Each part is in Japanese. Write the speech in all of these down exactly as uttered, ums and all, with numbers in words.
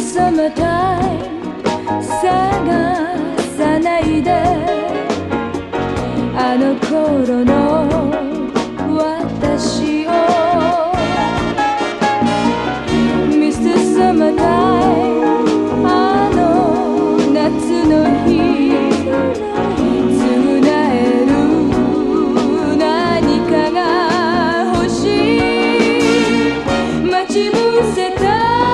Summertime 探さないであの頃の私を ミスター Summertime あの夏の日償える何かが欲しい待ち伏せた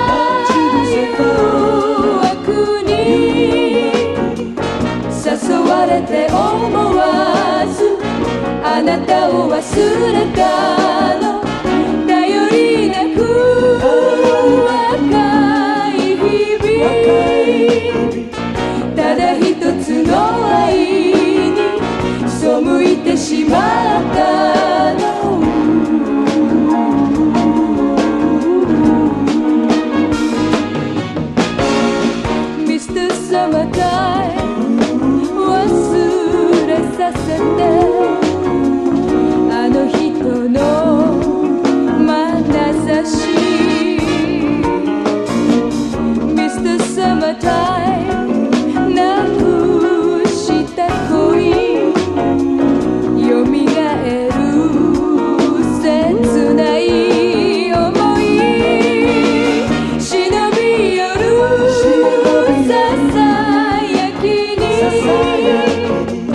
誘われて思わずあなたを忘れた